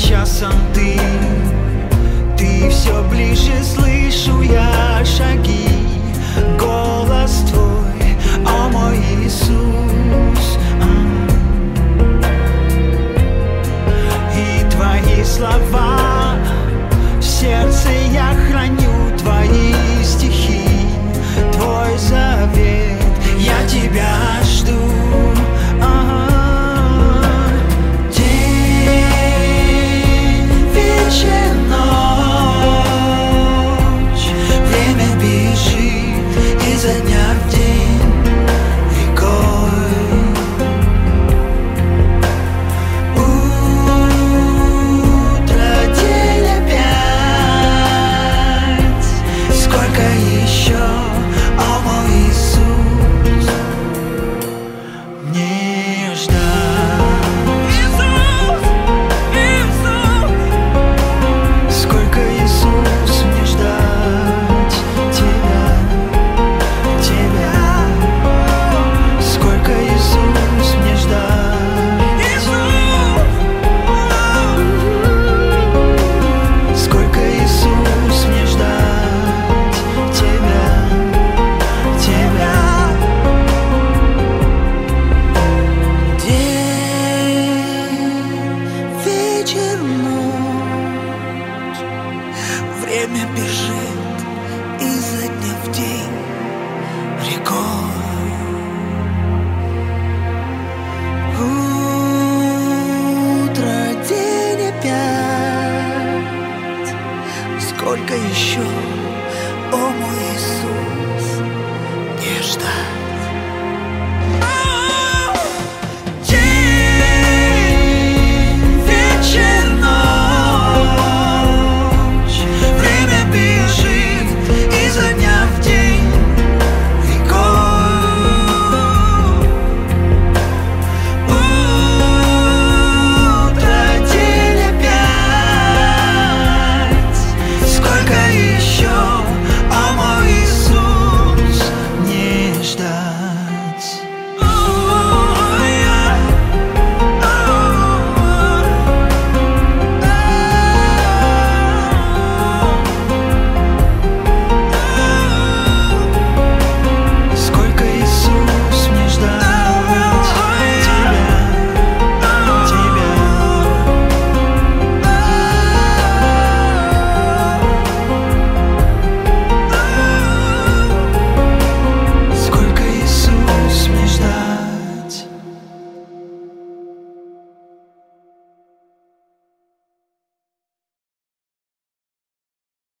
часом ты все ближе, слышу я шаги, голос твой, о мой Иисус. И твои слова в сердце я храню, твои стихи, твой завет, я тебя жду. Изо дня в день рекой. Утро, день опять. Сколько еще, о мой Иисус, мне ждать? Иисус, сколько, Иисус, мне ждать тебя? Сколько, Иисус, мне ждать? Сколько, Иисус, мне ждать тебя, тебя? День, вечер, ночь, время бежит изо дня в день рекой. Утро, день опять. Сколько еще?